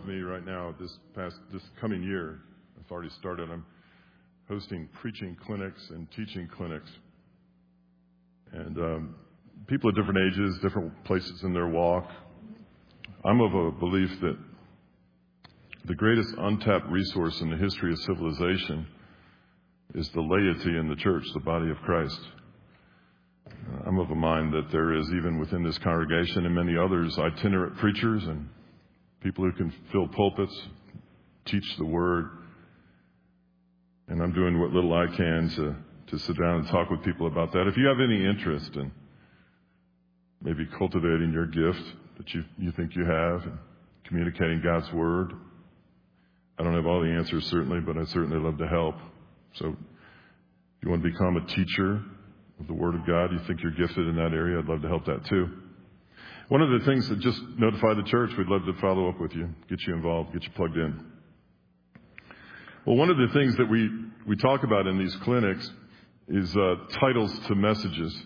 with me right now this coming year. I've already started. I'm hosting preaching clinics and teaching clinics. And people of different ages, different places in their walk. I'm of a belief that the greatest untapped resource in the history of civilization is the laity in the church, the body of Christ. I'm of a mind that there is, even within this congregation and many others, itinerant preachers and people who can fill pulpits, teach the Word. And I'm doing what little I can to sit down and talk with people about that. If you have any interest in maybe cultivating your gift that you think you have and communicating God's Word, I don't have all the answers, certainly, but I'd certainly love to help. So if you want to become a teacher of the Word of God, you think you're gifted in that area, I'd love to help that too. One of the things that just notify the church, we'd love to follow up with you, get you involved, get you plugged in. Well, one of the things that we talk about in these clinics is titles to messages.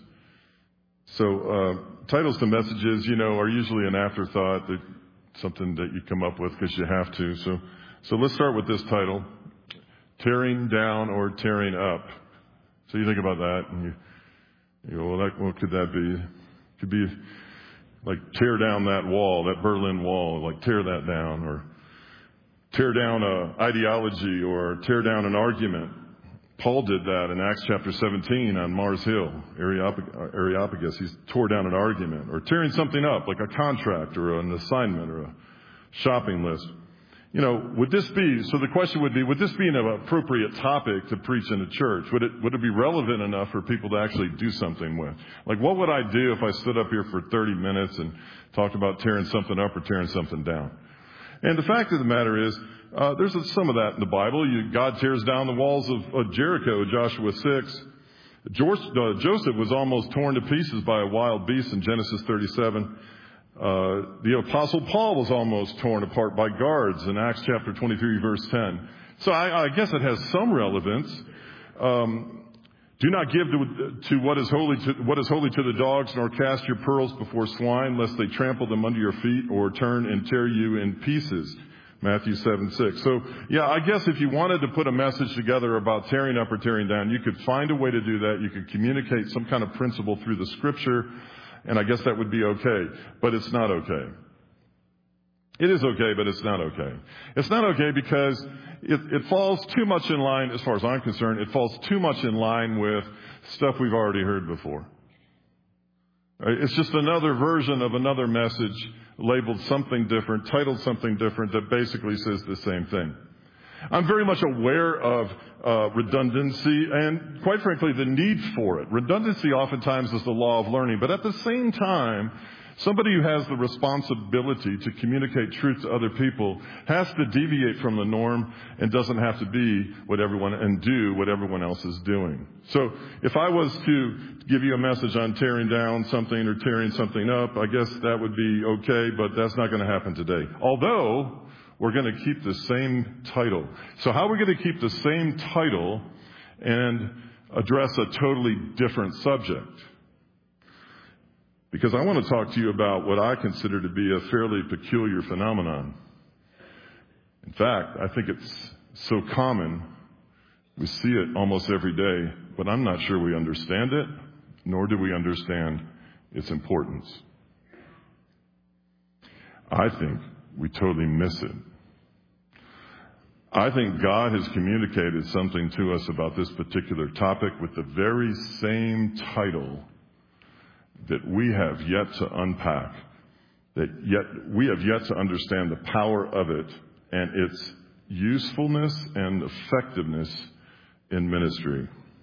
So titles to messages, are usually an afterthought, that something that you come up with because you have to. So let's start with this title, Tearing Down or Tearing Up. So you think about that, and you go, well, what could that be? It could be like tear down that wall, that Berlin Wall, like tear that down, or tear down an ideology, or tear down an argument. Paul did that in Acts chapter 17 on Mars Hill, Areopagus. He tore down an argument, or tearing something up, like a contract or an assignment or a shopping list. Would this be, so the question would be, would this be an appropriate topic to preach in a church? Would it be relevant enough for people to actually do something with? Like, what would I do if I stood up here for 30 minutes and talked about tearing something up or tearing something down? And the fact of the matter is, there's some of that in the Bible. God tears down the walls of Jericho, Joshua 6. Joseph was almost torn to pieces by a wild beast in Genesis 37. The Apostle Paul was almost torn apart by guards in Acts chapter 23, verse 10. So I guess it has some relevance. Do not give to what is holy to the dogs, nor cast your pearls before swine, lest they trample them under your feet or turn and tear you in pieces. Matthew 7:6. So, I guess if you wanted to put a message together about tearing up or tearing down, you could find a way to do that. You could communicate some kind of principle through the Scripture, and I guess that would be okay. But it's not okay. It is okay, but it's not okay. It's not okay because it falls too much in line, as far as I'm concerned, it falls too much in line with stuff we've already heard before. It's just another version of another message labeled something different, titled something different, that basically says the same thing. I'm very much aware of redundancy and, quite frankly, the need for it. Redundancy oftentimes is the law of learning, but at the same time, somebody who has the responsibility to communicate truth to other people has to deviate from the norm and doesn't have to be and do what everyone else is doing. So if I was to give you a message on tearing down something or tearing something up, I guess that would be okay, but that's not going to happen today. Although we're going to keep the same title. So how are we going to keep the same title and address a totally different subject? Because I want to talk to you about what I consider to be a fairly peculiar phenomenon. In fact, I think it's so common, we see it almost every day, but I'm not sure we understand it, nor do we understand its importance. I think we totally miss it. I think God has communicated something to us about this particular topic with the very same title that we have yet to unpack, we have yet to understand the power of it and its usefulness and effectiveness in ministry.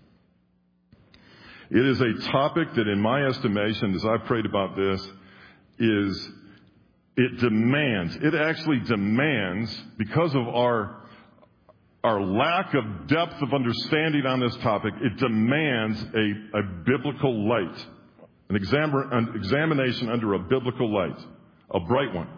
It is a topic that, in my estimation, as I've prayed about this, it actually demands, because of our lack of depth of understanding on this topic, it demands a biblical light. An examination under a biblical light, a bright one.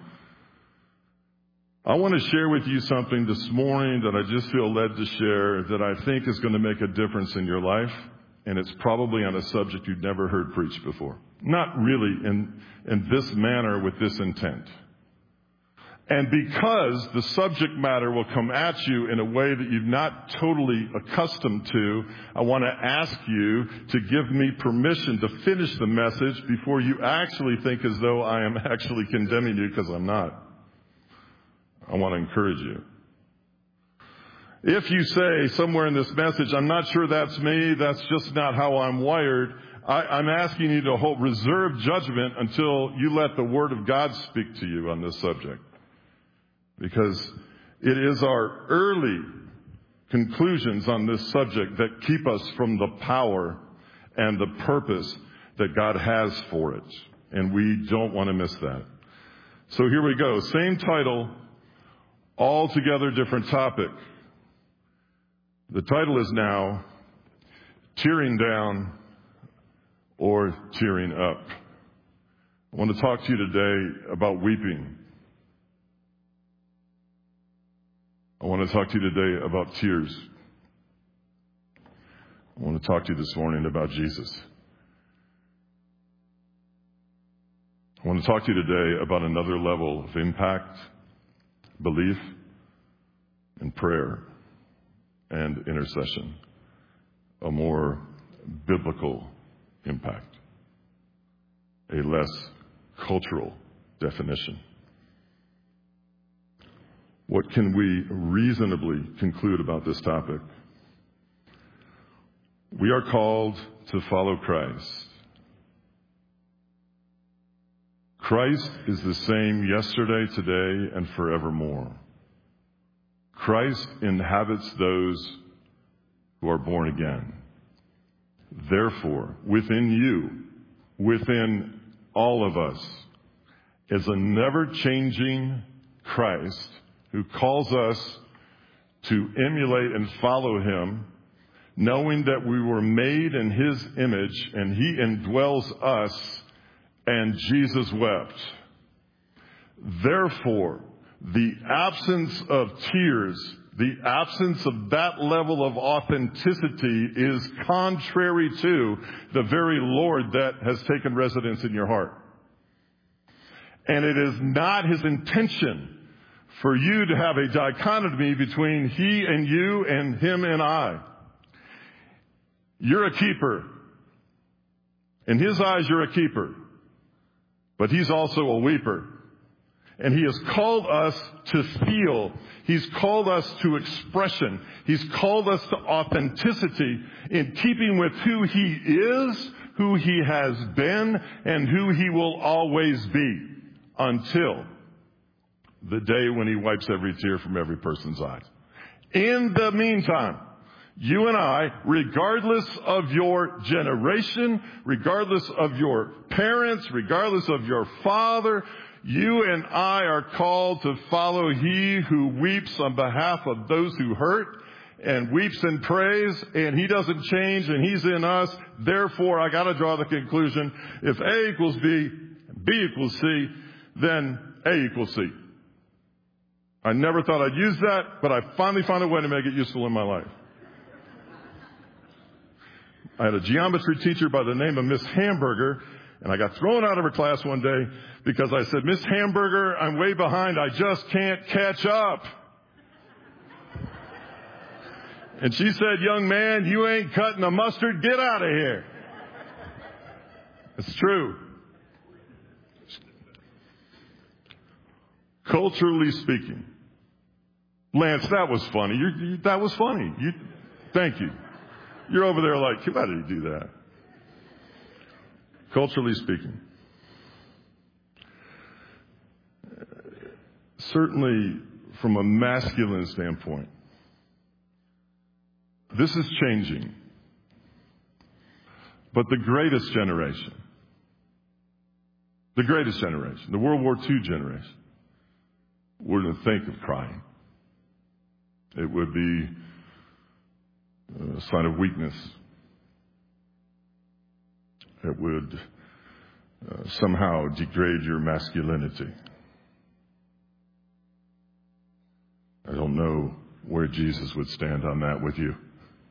I want to share with you something this morning that I just feel led to share that I think is going to make a difference in your life, and it's probably on a subject you've never heard preached before. Not really in this manner with this intent. And because the subject matter will come at you in a way that you're not totally accustomed to, I want to ask you to give me permission to finish the message before you actually think as though I am actually condemning you, because I'm not. I want to encourage you. If you say somewhere in this message, I'm not sure that's me, that's just not how I'm wired, I'm asking you to reserve judgment until you let the Word of God speak to you on this subject. Because it is our early conclusions on this subject that keep us from the power and the purpose that God has for it. And we don't want to miss that. So here we go. Same title, altogether different topic. The title is now Tearing Down or Tearing Up. I want to talk to you today about weeping. I want to talk to you today about tears. I want to talk to you this morning about Jesus. I want to talk to you today about another level of impact, belief, and prayer and intercession. A more biblical impact. A less cultural definition. What can we reasonably conclude about this topic? We are called to follow Christ. Christ is the same yesterday, today, and forevermore. Christ inhabits those who are born again. Therefore, within you, within all of us, is a never-changing Christ who calls us to emulate and follow him, knowing that we were made in his image and he indwells us, and Jesus wept. Therefore, the absence of tears, the absence of that level of authenticity is contrary to the very Lord that has taken residence in your heart. And it is not his intention for you to have a dichotomy between he and you and him and I. You're a keeper. In his eyes, you're a keeper. But he's also a weeper. And he has called us to feel. He's called us to expression. He's called us to authenticity in keeping with who he is, who he has been, and who he will always be until the day when he wipes every tear from every person's eyes. In the meantime, you and I, regardless of your generation, regardless of your parents, regardless of your father, you and I are called to follow he who weeps on behalf of those who hurt and weeps and prays, and he doesn't change and he's in us. Therefore, I got to draw the conclusion, if A equals B, B equals C, then A equals C. I never thought I'd use that, but I finally found a way to make it useful in my life. I had a geometry teacher by the name of Miss Hamburger, and I got thrown out of her class one day because I said, Miss Hamburger, I'm way behind. I just can't catch up. And she said, young man, you ain't cutting the mustard. Get out of here. It's true. Culturally speaking. Lance, that was funny. That was funny. Thank you. You're over there like, why did he do that? Culturally speaking. Certainly from a masculine standpoint, this is changing. But the greatest generation, the World War II generation, wouldn't think of crying. It would be a sign of weakness. It would somehow degrade your masculinity. I don't know where Jesus would stand on that with you.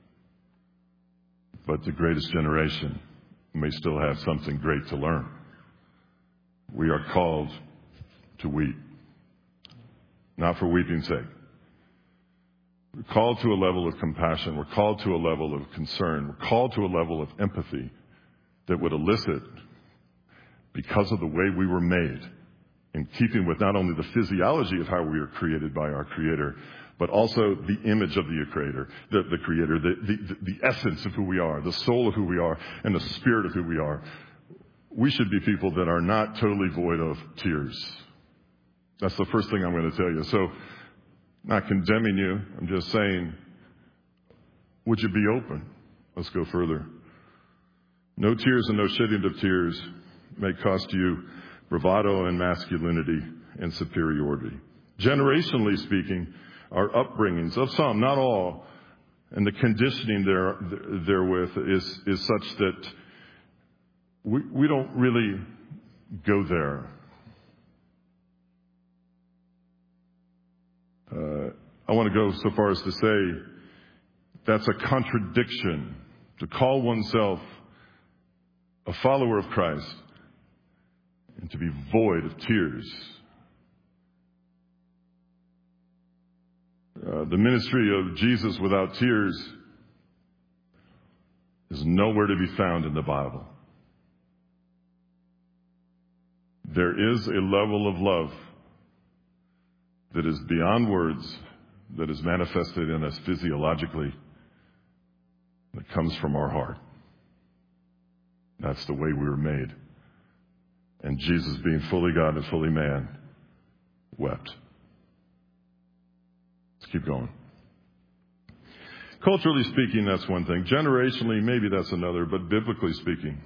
But the greatest generation may still have something great to learn. We are called to weep. not for weeping's sake. We're called to a level of compassion. We're called to a level of concern. We're called to a level of empathy that would elicit, because of the way we were made, in keeping with not only the physiology of how we were created by our Creator, but also the image of the Creator, the essence of who we are, the soul of who we are, and the spirit of who we are. We should be people that are not totally void of tears. That's the first thing I'm going to tell you. So, not condemning you, I'm just saying, would you be open? Let's go further. No tears and no shedding of tears may cost you bravado and masculinity and superiority. Generationally speaking, our upbringings, of some, not all, and the conditioning therewith is such that we don't really go there. I want to go so far as to say that's a contradiction to call oneself a follower of Christ and to be void of tears. The ministry of Jesus without tears is nowhere to be found in the Bible. There is a level of love that is beyond words, that is manifested in us physiologically, that comes from our heart. That's the way we were made. And Jesus, being fully God and fully man, wept. Let's keep going. Culturally speaking, that's one thing. Generationally, maybe that's another, but biblically speaking,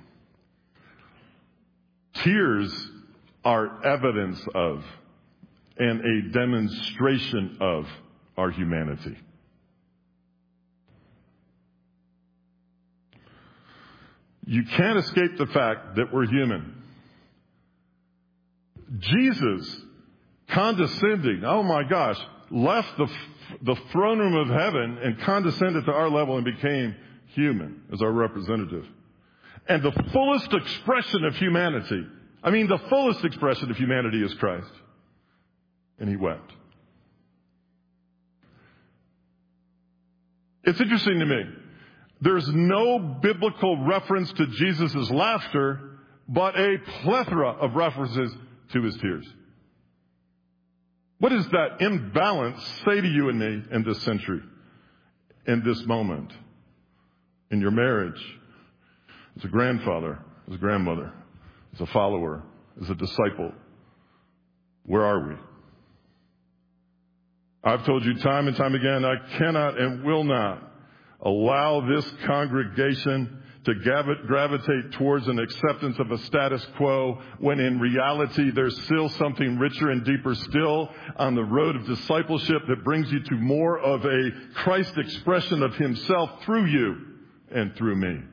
tears are evidence of and a demonstration of our humanity. You can't escape the fact that we're human. Jesus, condescending, oh my gosh, left the throne room of heaven and condescended to our level and became human as our representative. And the fullest expression of humanity, the fullest expression of humanity is Christ. And he wept. It's interesting to me. There's no biblical reference to Jesus' laughter, but a plethora of references to his tears. What does that imbalance say to you and me in this century, in this moment, in your marriage, as a grandfather, as a grandmother, as a follower, as a disciple? Where are we? I've told you time and time again, I cannot and will not allow this congregation to gravitate towards an acceptance of a status quo when in reality there's still something richer and deeper still on the road of discipleship that brings you to more of a Christ expression of himself through you and through me.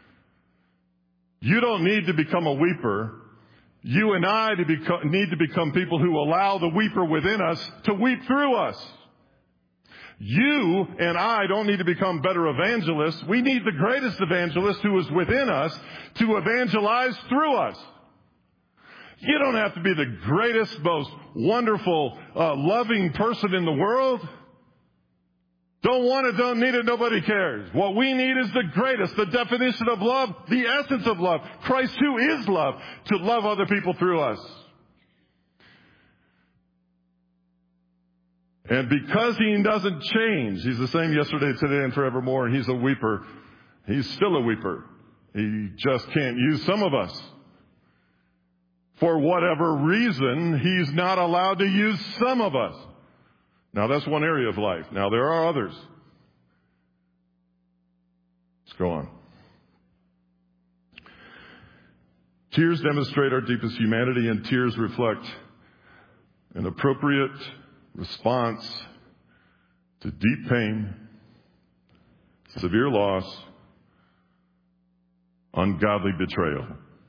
You don't need to become a weeper. You and I need to become people who allow the weeper within us to weep through us. You and I don't need to become better evangelists. We need the greatest evangelist who is within us to evangelize through us. You don't have to be the greatest, most wonderful, loving person in the world. Don't want it, don't need it, nobody cares. What we need is the greatest, the definition of love, the essence of love. Christ, who is love, to love other people through us. And because he doesn't change, he's the same yesterday, today, and forevermore, and he's a weeper. He's still a weeper. He just can't use some of us. For whatever reason, he's not allowed to use some of us. Now, that's one area of life. Now, there are others. Let's go on. Tears demonstrate our deepest humanity, and tears reflect an appropriate response to deep pain, severe loss, ungodly betrayal.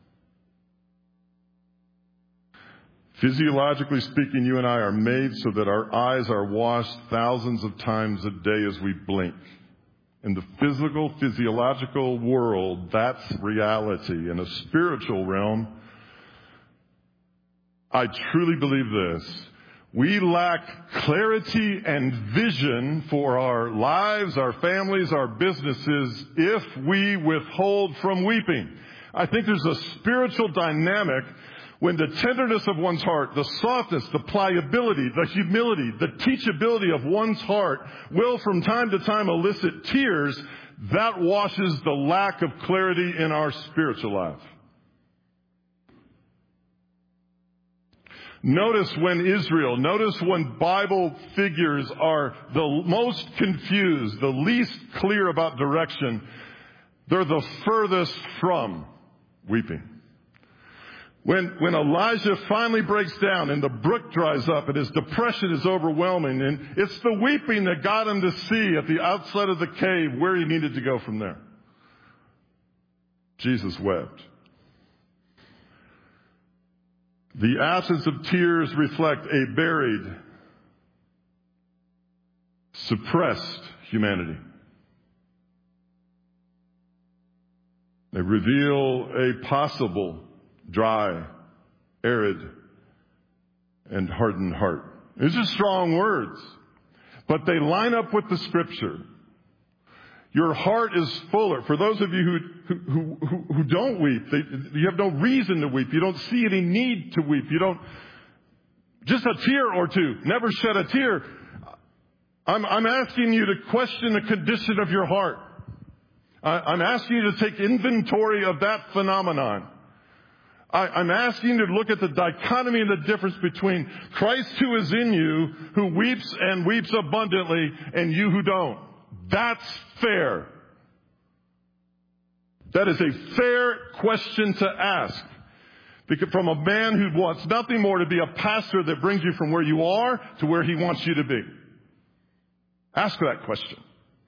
Physiologically speaking, you and I are made so that our eyes are washed thousands of times a day as we blink. In the physiological world, that's reality. In a spiritual realm, I truly believe this. We lack clarity and vision for our lives, our families, our businesses if we withhold from weeping. I think there's a spiritual dynamic when the tenderness of one's heart, the softness, the pliability, the humility, the teachability of one's heart will from time to time elicit tears. That washes the lack of clarity in our spiritual life. Notice when Bible figures are the most confused, the least clear about direction, they're the furthest from weeping. When Elijah finally breaks down and the brook dries up and his depression is overwhelming, and it's the weeping that got him to see at the outside of the cave where he needed to go from there. Jesus wept. The absence of tears reflect a buried, suppressed humanity. They reveal a possible dry, arid, and hardened heart. These are strong words, but they line up with the Scripture. Your heart is fuller. For those of you who don't weep, you have no reason to weep. You don't see any need to weep. You don't, just a tear or two. Never shed a tear. I'm asking you to question the condition of your heart. I'm asking you to take inventory of that phenomenon. I'm asking you to look at the dichotomy and the difference between Christ who is in you, who weeps and weeps abundantly, and you who don't. That's fair. That is a fair question to ask. Because from a man who wants nothing more to be a pastor that brings you from where you are to where he wants you to be. Ask that question.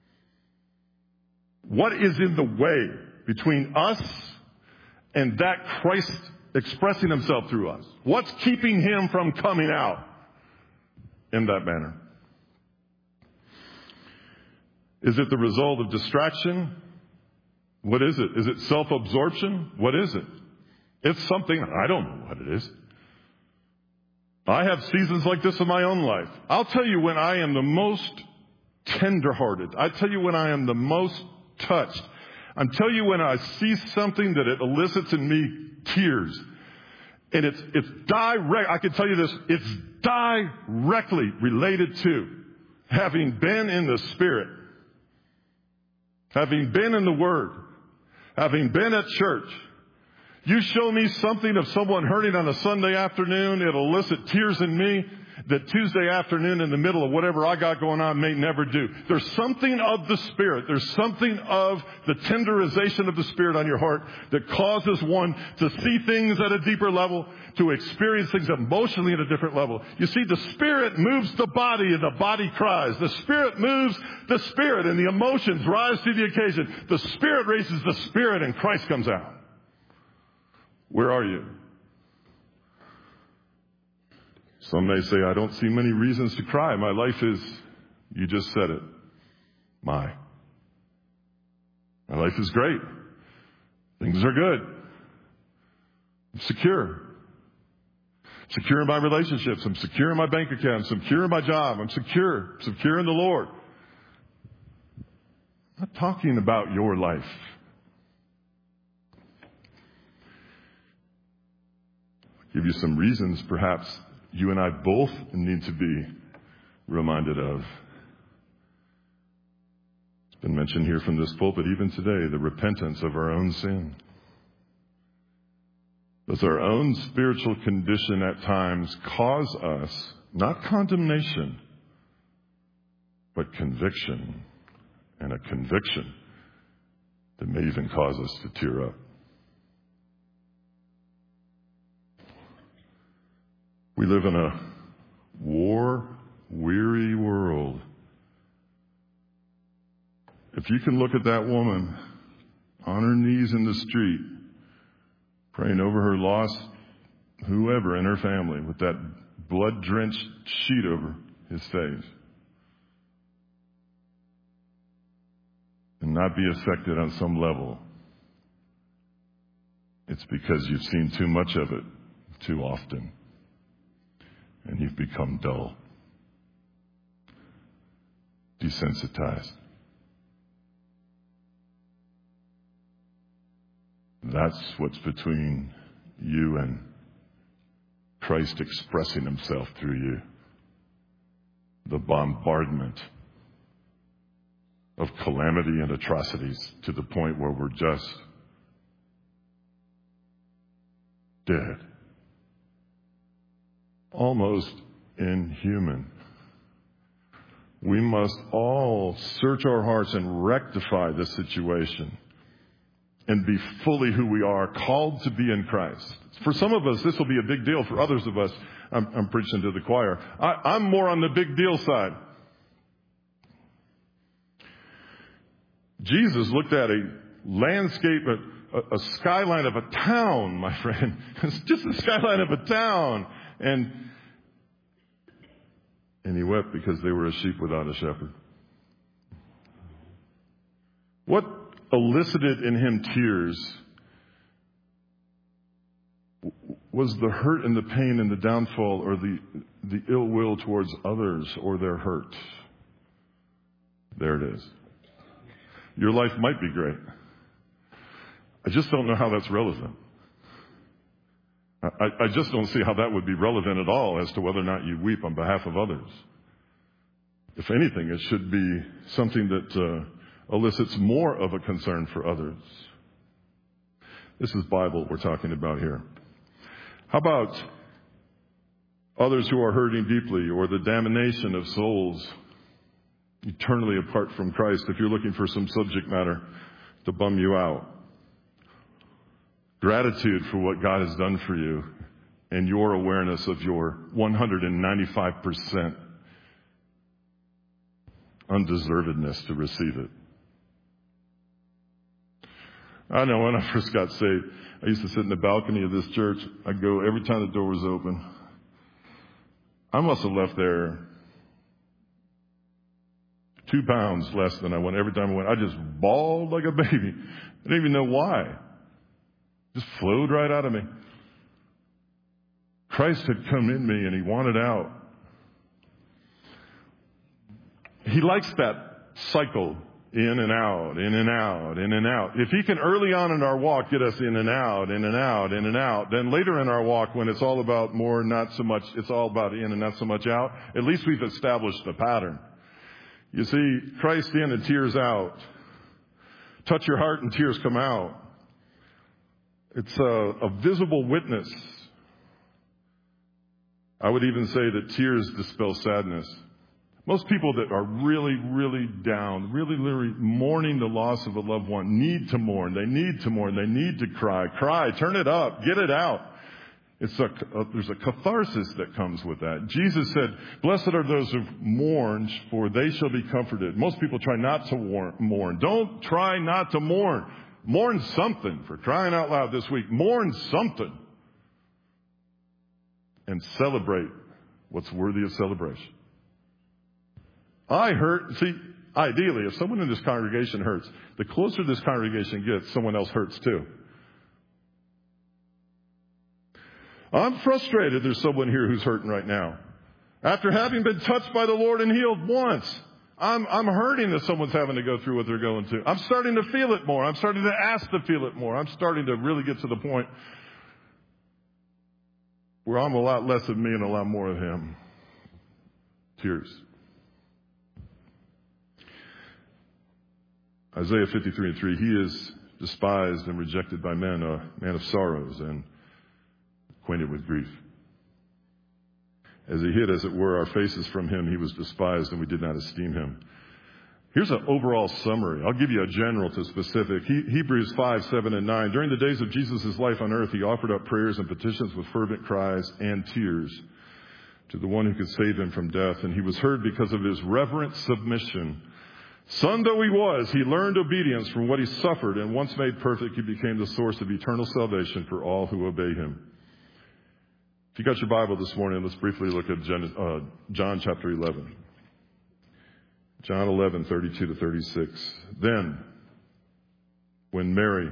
What is in the way between us and that Christ expressing himself through us? What's keeping him from coming out in that manner? Is it the result of distraction? What is it? Is it self-absorption? What is it? It's something, I don't know what it is. I have seasons like this in my own life. I'll tell you when I am the most tenderhearted. I tell you when I am the most touched. I tell you when I see something that it elicits in me tears. And it's direct. I can tell you this. It's directly related to having been in the Spirit, having been in the Word, having been at church. You show me something of someone hurting on a Sunday afternoon, it'll elicit tears in me that Tuesday afternoon in the middle of whatever I got going on may never do. There's something of the Spirit. There's something of the tenderization of the Spirit on your heart that causes one to see things at a deeper level, to experience things emotionally at a different level. You see, the Spirit moves the body and the body cries. The Spirit moves the Spirit and the emotions rise to the occasion. The Spirit raises the Spirit and Christ comes out. Where are you? Some may say, I don't see many reasons to cry. My life is, you just said it, my life is great. Things are good. I'm secure. Secure in my relationships. I'm secure in my bank account. I'm secure in my job. I'm secure in the Lord. I'm not talking about your life. I'll give you some reasons perhaps you and I both need to be reminded of. It's been mentioned here from this pulpit even today, the repentance of our own sin. Does our own spiritual condition at times cause us, not condemnation, but conviction, and a conviction that may even cause us to tear up? We live in a war-weary world. If you can look at that woman on her knees in the street, praying over her lost whoever in her family with that blood-drenched sheet over his face, and not be affected on some level, it's because you've seen too much of it too often. and you've become dull, desensitized. That's what's between you and Christ expressing himself through you. The bombardment of calamity and atrocities to the point where we're just dead. Almost inhuman. We must all search our hearts and rectify the situation and be fully who we are, called to be in Christ. For some of us, this will be a big deal. For others of us, I'm preaching to the choir. I'm more on the big deal side. Jesus looked at a landscape, a skyline of a town, my friend. It's just a skyline of a town. And he wept because they were a sheep without a shepherd. What elicited in him tears was the hurt and the pain and the downfall, or the ill will towards others, or their hurt. There it is. Your life might be great. I just don't know how that's relevant. I just don't see how that would be relevant at all as to whether or not you weep on behalf of others. If anything, it should be something that elicits more of a concern for others. This is Bible we're talking about here. How about others who are hurting deeply, or the damnation of souls eternally apart from Christ, if you're looking for some subject matter to bum you out? Gratitude for what God has done for you and your awareness of your 195% undeservedness to receive it. I know when I first got saved, I used to sit in the balcony of this church. I'd go every time the door was open. I must have left there 2 pounds less than I went every time I went. I just bawled like a baby. I didn't even know why. It just flowed right out of me. Christ had come in me and he wanted out. He likes that cycle. In and out, in and out, in and out. If he can early on in our walk get us in and out, in and out, in and out, then later in our walk, when it's all about more, not so much, it's all about in and not so much out, at least we've established the pattern. You see, Christ in and tears out. Touch your heart and tears come out. It's a visible witness. I would even say that tears dispel sadness. Most people that are really, really down, really, really mourning the loss of a loved one need to mourn. They need to mourn. They need to cry. Cry. Turn it up. Get it out. There's a catharsis that comes with that. Jesus said, "Blessed are those who mourn, for they shall be comforted." Most people try not to mourn. Don't try not to mourn. Mourn something, for crying out loud this week. Mourn something. And celebrate what's worthy of celebration. I hurt. See, ideally, if someone in this congregation hurts, the closer this congregation gets, someone else hurts too. I'm frustrated there's someone here who's hurting right now. After having been touched by the Lord and healed once, I'm hurting that someone's having to go through what they're going through. I'm starting to feel it more. I'm starting to ask to feel it more. I'm starting to really get to the point where I'm a lot less of me and a lot more of him. Tears. Isaiah 53:3, he is despised and rejected by men, a man of sorrows and acquainted with grief. As he hid, as it were, our faces from him, he was despised and we did not esteem him. Here's an overall summary. I'll give you a general to specific. Hebrews 5:7-9. During the days of Jesus' life on earth, he offered up prayers and petitions with fervent cries and tears to the one who could save him from death. And he was heard because of his reverent submission. Son though he was, he learned obedience from what he suffered, and once made perfect, he became the source of eternal salvation for all who obey him. If you got your Bible this morning, let's briefly look at John chapter 11. John 11:32-36. Then, when Mary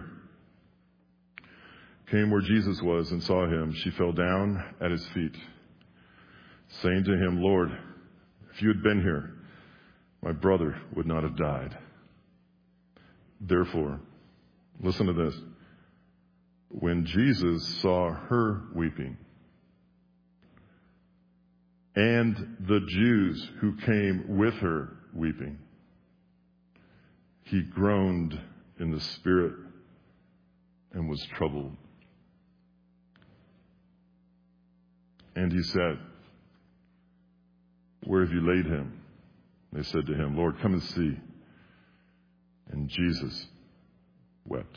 came where Jesus was and saw him, she fell down at his feet saying to him, Lord, if you had been here, my brother would not have died. Therefore, listen to this. When Jesus saw her weeping, and the Jews who came with her weeping, he groaned in the spirit and was troubled. And he said, where have you laid him? They said to him, Lord, come and see. And Jesus wept.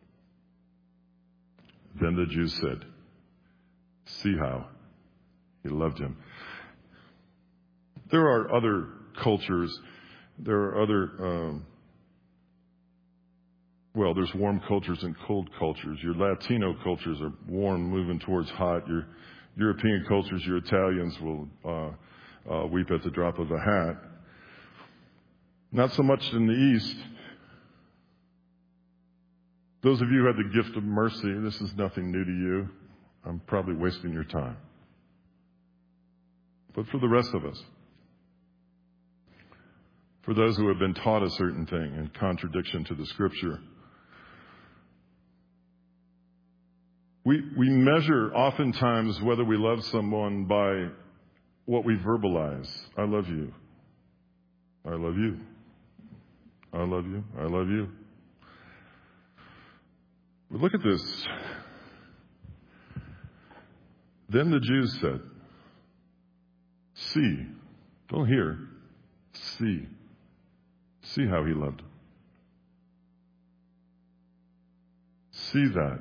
Then the Jews said, see how he loved him. There are other cultures. There are other, there's warm cultures and cold cultures. Your Latino cultures are warm, moving towards hot. Your European cultures, your Italians will weep at the drop of a hat. Not so much in the East. Those of you who have the gift of mercy, this is nothing new to you. I'm probably wasting your time. But for the rest of us, for those who have been taught a certain thing in contradiction to the Scripture, we measure oftentimes whether we love someone by what we verbalize. I love you. I love you. I love you. I love you. But look at this. Then the Jews said, see, don't hear, see. See how he loved him. See that.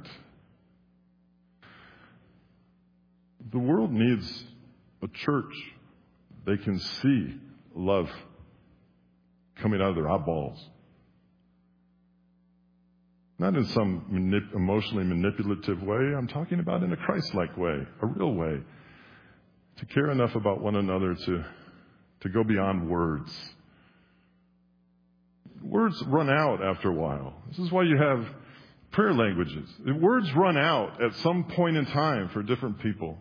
The world needs a church they can see love coming out of their eyeballs. Not in some emotionally manipulative way. I'm talking about in a Christ-like way, a real way. To care enough about one another to go beyond words. Words run out after a while. This is why you have prayer languages. Words run out at some point in time for different people.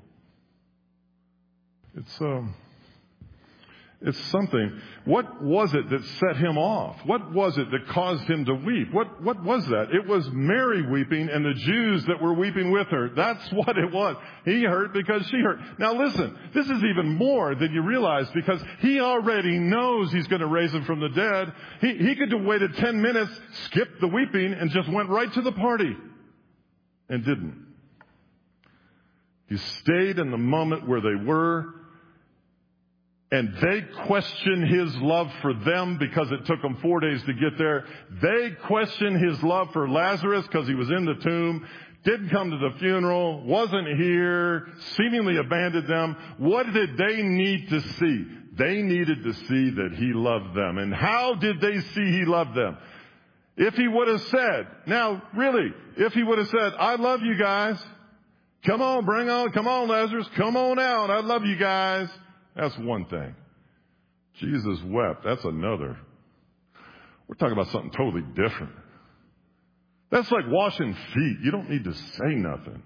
It's something. What was it that set him off? What was it that caused him to weep? What was that? It was Mary weeping and the Jews that were weeping with her. That's what it was. He hurt because she hurt. Now listen, this is even more than you realize because he already knows he's going to raise him from the dead. He could have waited 10 minutes, skipped the weeping, and just went right to the party. And didn't. He stayed in the moment where they were. And they questioned his love for them because it took them 4 days to get there. They questioned his love for Lazarus because he was in the tomb, didn't come to the funeral, wasn't here, seemingly abandoned them. What did they need to see? They needed to see that he loved them. And how did they see he loved them? If he would have said, now really, if he would have said, I love you guys. Come on, come on, Lazarus, come on out. I love you guys. That's one thing. Jesus wept. That's another. We're talking about something totally different. That's like washing feet. You don't need to say nothing.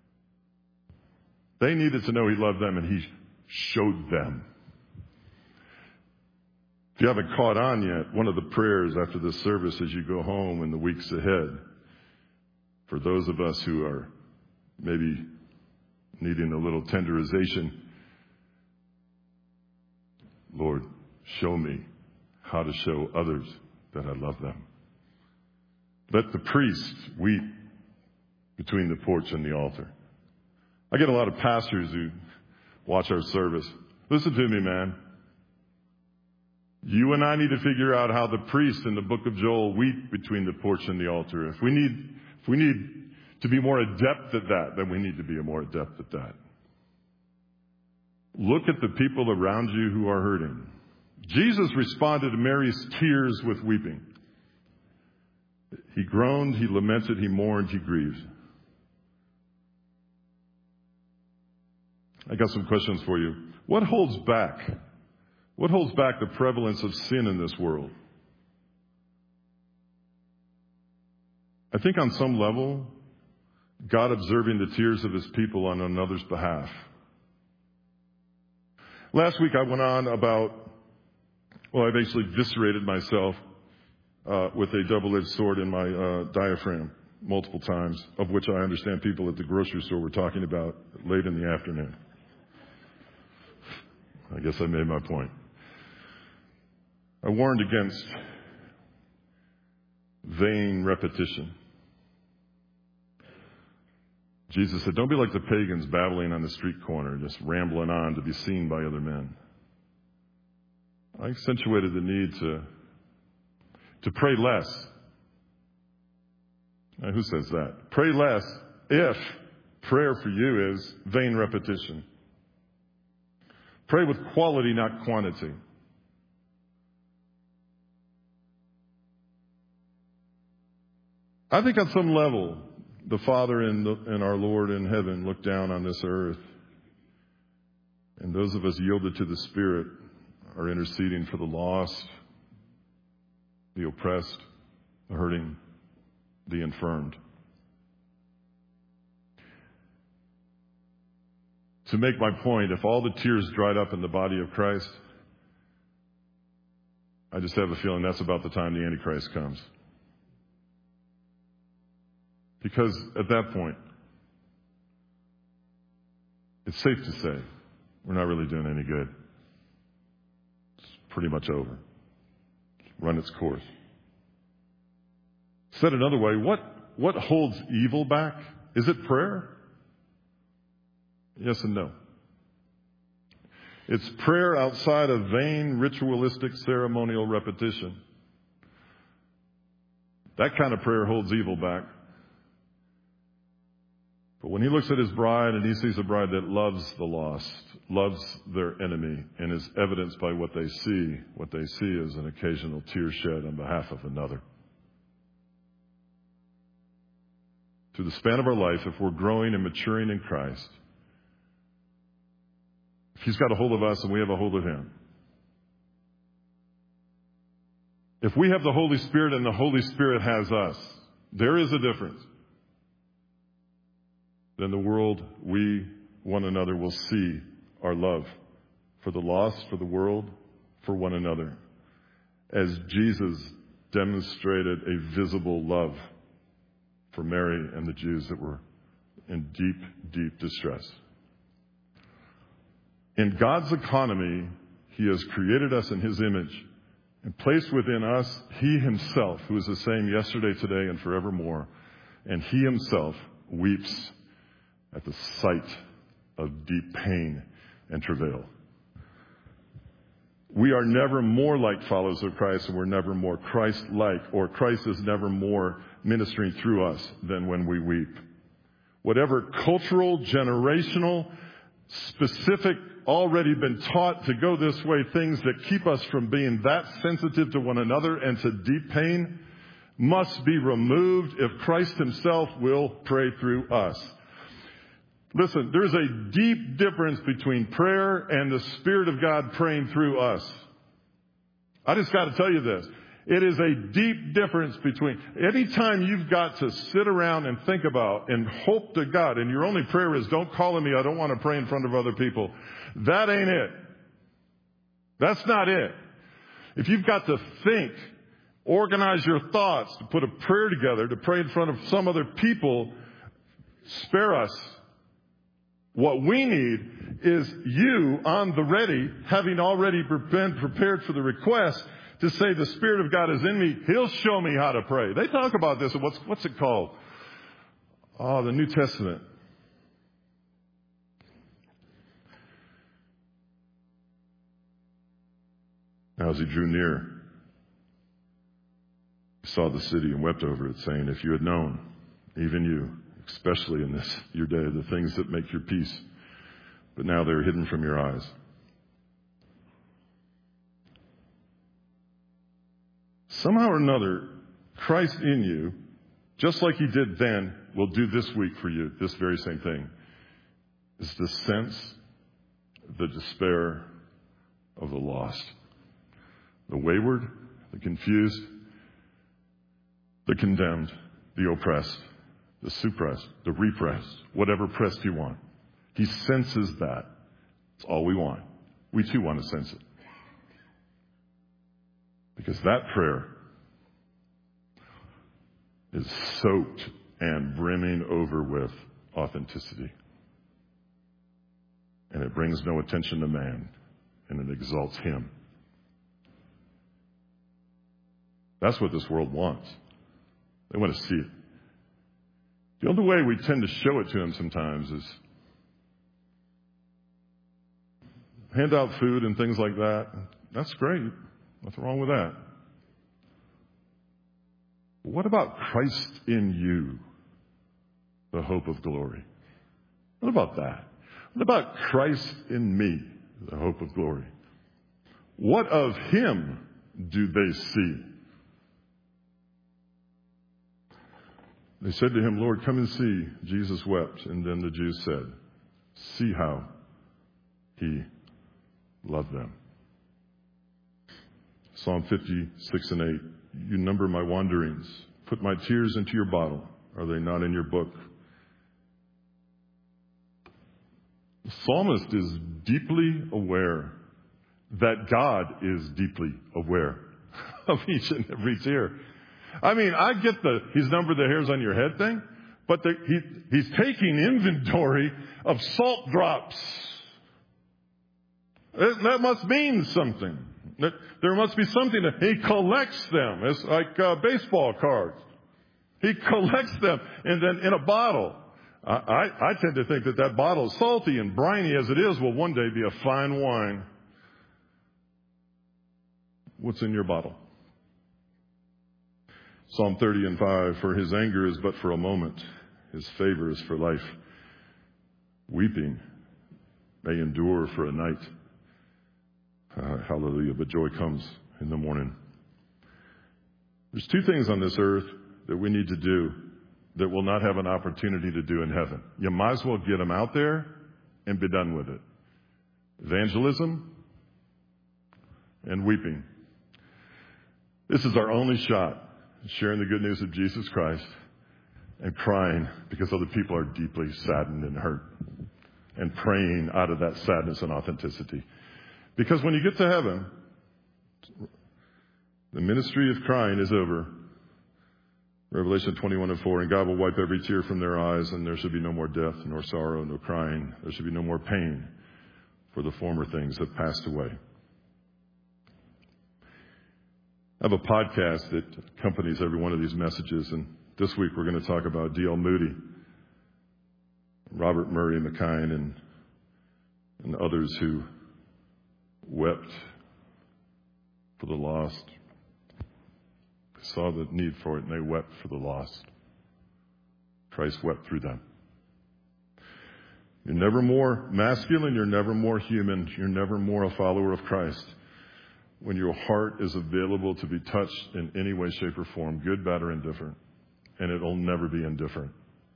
They needed to know he loved them, and he showed them. If you haven't caught on yet, one of the prayers after this service as you go home in the weeks ahead, for those of us who are maybe needing a little tenderization, Lord, show me how to show others that I love them. Let the priest weep between the porch and the altar. I get a lot of pastors who watch our service. Listen to me, man. You and I need to figure out how the priests in the book of Joel weep between the porch and the altar. If we need to be more adept at that, then we need to be more adept at that. Look at the people around you who are hurting. Jesus responded to Mary's tears with weeping. He groaned, he lamented, he mourned, he grieved. I got some questions for you. What holds back? What holds back the prevalence of sin in this world? I think on some level, God observing the tears of his people on another's behalf. Last week I went on about, I basically eviscerated myself with a double-edged sword in my diaphragm multiple times, of which I understand people at the grocery store were talking about late in the afternoon. I guess I made my point. I warned against vain repetition. Jesus said, don't be like the pagans babbling on the street corner, just rambling on to be seen by other men. I accentuated the need to pray less. Now, who says that? Pray less if prayer for you is vain repetition. Pray with quality, not quantity. I think on some level, the Father and our Lord in heaven looked down on this earth. And those of us yielded to the Spirit are interceding for the lost, the oppressed, the hurting, the infirmed. To make my point, if all the tears dried up in the body of Christ, I just have a feeling that's about the time the Antichrist comes. Because at that point, it's safe to say we're not really doing any good. It's pretty much over. It's run its course. Said another way, what holds evil back? Is it prayer? Yes and no. It's prayer outside of vain, ritualistic, ceremonial repetition. That kind of prayer holds evil back. But when he looks at his bride and he sees a bride that loves the lost, loves their enemy, and is evidenced by what they see is an occasional tear shed on behalf of another. Through the span of our life, if we're growing and maturing in Christ, if he's got a hold of us and we have a hold of him, if we have the Holy Spirit and the Holy Spirit has us, there is a difference. Then the world, we, one another, will see our love for the lost, for the world, for one another, as Jesus demonstrated a visible love for Mary and the Jews that were in deep, deep distress. In God's economy, he has created us in his image and placed within us he himself, who is the same yesterday, today, and forevermore, and he himself weeps at the sight of deep pain and travail. We are never more like followers of Christ, and we're never more Christ-like, or Christ is never more ministering through us than when we weep. Whatever cultural, generational, specific, already been taught to go this way, things that keep us from being that sensitive to one another and to deep pain must be removed if Christ himself will pray through us. Listen, there's a deep difference between prayer and the Spirit of God praying through us. I just got to tell you this. It is a deep difference between anytime you've got to sit around and think about and hope to God, and your only prayer is, don't call on me, I don't want to pray in front of other people. That ain't it. That's not it. If you've got to think, organize your thoughts, to put a prayer together, to pray in front of some other people, spare us. What we need is you on the ready, having already been prepared for the request, to say the Spirit of God is in me. He'll show me how to pray. They talk about this. What's it called? Oh, the New Testament. Now, as he drew near, he saw the city and wept over it, saying, if you had known, even you, especially in this your day, the things that make your peace, but now they're hidden from your eyes. Somehow or another, Christ in you, just like he did then, will do this week for you, this very same thing, is the sense, the despair of the lost, the wayward, the confused, the condemned, the oppressed, the suppressed, the repressed, whatever pressed you want. He senses that. It's all we want. we too want to sense it. Because that prayer is soaked and brimming over with authenticity. And it brings no attention to man, and it exalts him. That's what this world wants. They want to see it. The only way we tend to show it to them sometimes is hand out food and things like that. That's great. Nothing wrong with that. But what about Christ in you, the hope of glory? What about that? What about Christ in me, the hope of glory? What of him do they see? They said to him, Lord, come and see. Jesus wept. And then the Jews said, see how he loved them. Psalm 56 and 8, you number my wanderings. Put my tears into your bottle. Are they not in your book? The psalmist is deeply aware that God is deeply aware of each and every tear. I mean, I get he's numbered the hairs on your head thing, but he's taking inventory of salt drops. That must mean something. There must be something that he collects them. It's like baseball cards. He collects them and then in a bottle. I tend to think that bottle, salty and briny as it is, will one day be a fine wine. What's in your bottle? Psalm 30 and 5, for his anger is but for a moment. His favor is for life. Weeping may endure for a night. Hallelujah. But joy comes in the morning. There's two things on this earth that we need to do that we'll not have an opportunity to do in heaven. You might as well get them out there and be done with it. Evangelism and weeping. This is our only shot, sharing the good news of Jesus Christ and crying because other people are deeply saddened and hurt, and praying out of that sadness and authenticity. Because when you get to heaven, the ministry of crying is over. Revelation 21 and 4, and God will wipe every tear from their eyes, and there should be no more death, nor sorrow, nor crying. There should be no more pain, for the former things have passed away. I have a podcast that accompanies every one of these messages, and this week we're going to talk about D.L. Moody, Robert Murray McKine, and others who wept for the lost. They saw the need for it, and they wept for the lost. Christ wept through them. You're never more masculine. You're never more human. You're never more a follower of Christ when your heart is available to be touched in any way, shape, or form, good, bad, or indifferent. And it'll never be indifferent.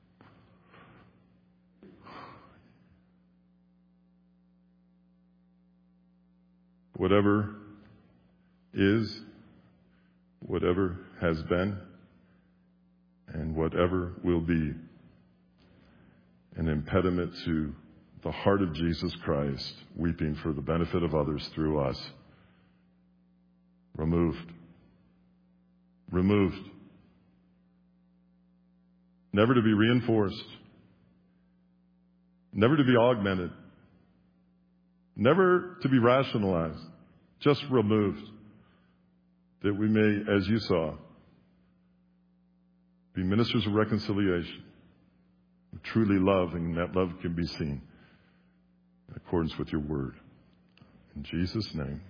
Whatever is, whatever has been, and whatever will be an impediment to the heart of Jesus Christ, weeping for the benefit of others through us, removed. Removed. Never to be reinforced. Never to be augmented. Never to be rationalized. Just removed. That we may, as you saw, be ministers of reconciliation. Truly love, and that love can be seen in accordance with your word. In Jesus' name.